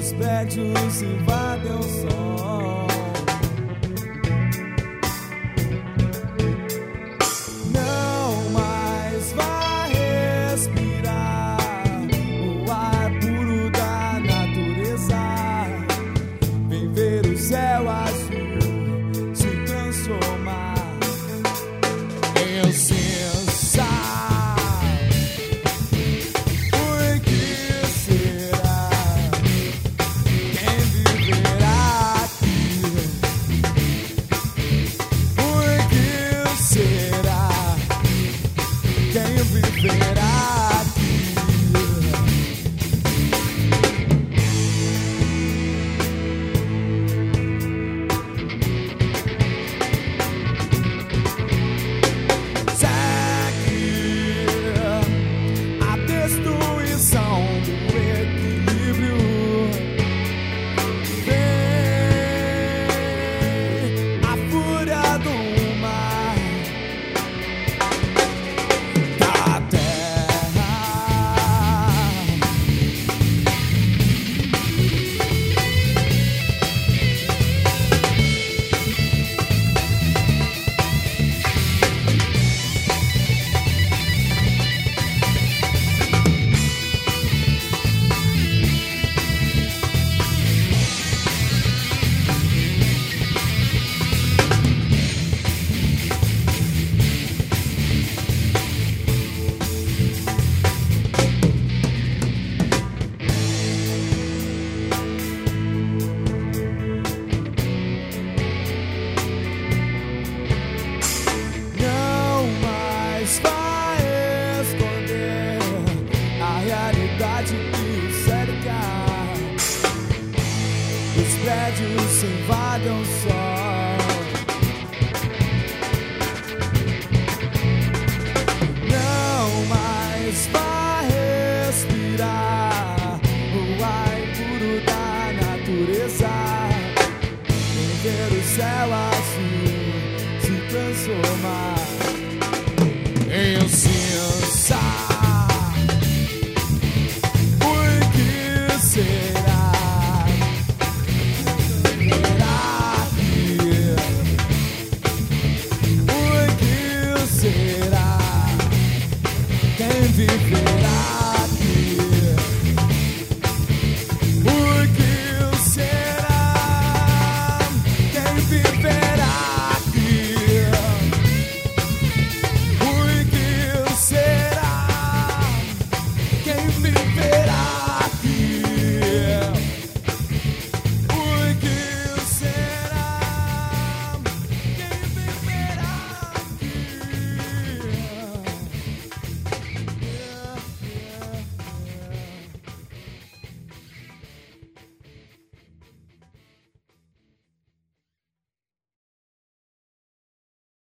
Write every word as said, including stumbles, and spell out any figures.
Os prédios invadem o sol. Não mais vai respirar o ar puro da natureza. Vem ver o céu azul se transformar em cinza. Por que será? Quem viverá aqui? Por que será? Quem viverá aqui? A destruição do equilíbrio vem, a fúria do mar, da terra. Não mais vai esconder a realidade que o cerca. Os prédios invadem o sol. Não mais vai respirar o ar puro da natureza. Vem ver o céu azul se transformar